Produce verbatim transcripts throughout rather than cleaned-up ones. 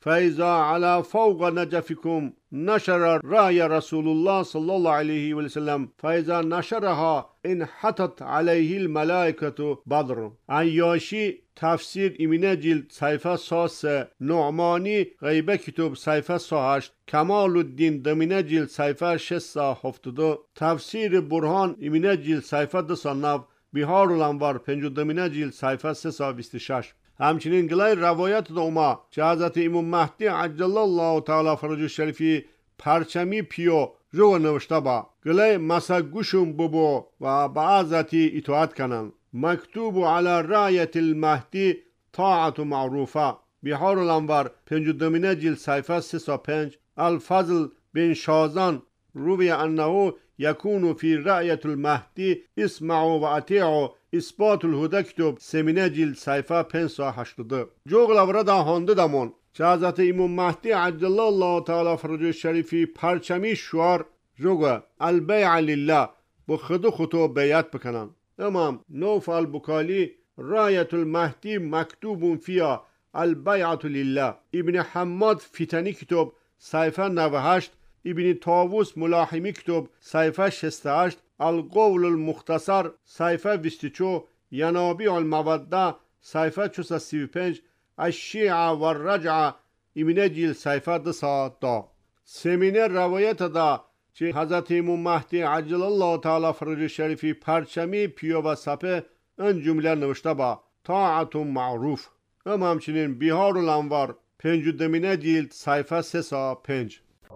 فإذا على فوق نجفكم نشر رأي رسول الله صلى الله عليه وسلم فإذا نشرها انحطت عليه الملائكة بدر. عیاشی تفسیر ایمینه جلد صحیفه ساسه، نعمانی غیبه کتاب صحیفه ساهشت، کمال الدین دمینه جلد صحیفه شسته هفتدو، تفسیر برهان ایمینه جلد صحیفه دسا نو، بیهار الانوار پنجو دمینه جلد صحیفه سسا بیست شش. همچنین گلای روایت دوما که حضرت امام مهدی عجل الله تعالی فرجه شریفی پرچمی پیو جو نوشته با گلای مسگوشم ببو و با حضرتی اطاعت کنن. مکتوب علی رایت المهدی طاعت معروفه. بیهار الانوار پنجو دمینه جلد صحیفه سسا پنج. الفضل بن شازان روی انه یکونو فی رایت المهدی اسمعوا و اطیعوا اثبات الهدى کتاب سمینه جلد صحیفه پنسا هشتده. جوغل وردا هانده دمون که حضرت امام مهدی عجل الله تعالی فرجه شریفی پرچمی شعار جوغ البیع لله با خود خطو بیعت بکنن. امام نوفل بکالی رایت المهدی مکتوب فیا البیعت لله. ابن حماد فتنی کتاب صحیفه نود و هشت. ابن طاووس ملاحمی کتاب صحیفه شصت و هشت. القول المختصر صحیفه بیست و چهار. ینابیع الموده صحیفه چهارصد و سی و پنج. الشیعه و الرجعه ایمینه جیل صحیفه دسا دا. سمینه روایت دا که حضرت امام مهدی عجل الله تعالی فرجه شریفی پرچمی پیو و سپه این جمله نوشته با طاعت معروف. اما همچنین بیهار الانوار پنج دمینه جیلد صحیفه سسا پنج.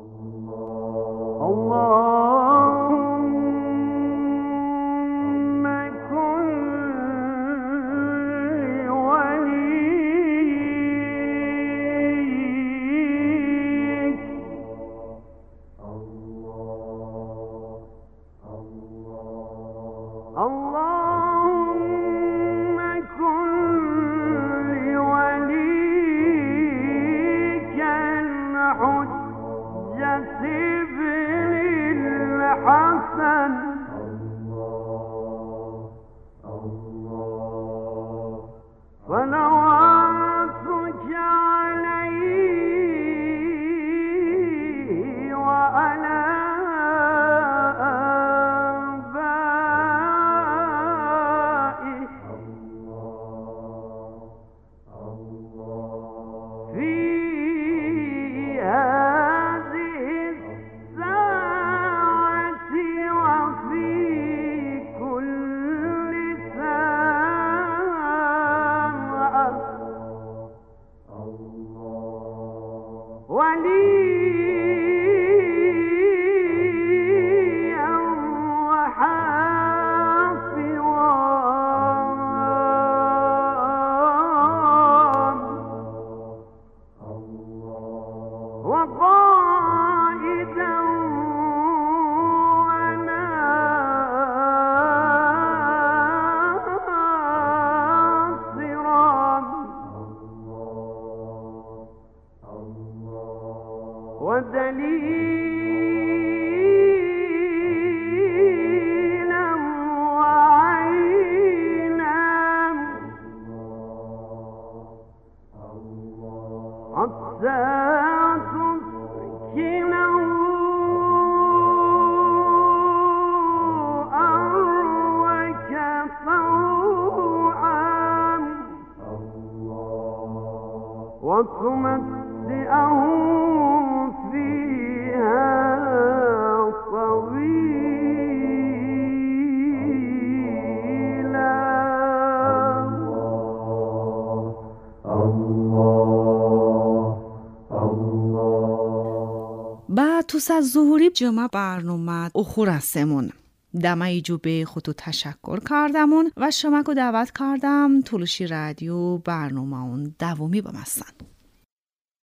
توس از ظهوری جمع برنامه اخور هستمون دمه ایجو به خودو تشکر کردمون و شما کو دعوت کردم تولوشی رادیو برنامه اون دوامی بمستن.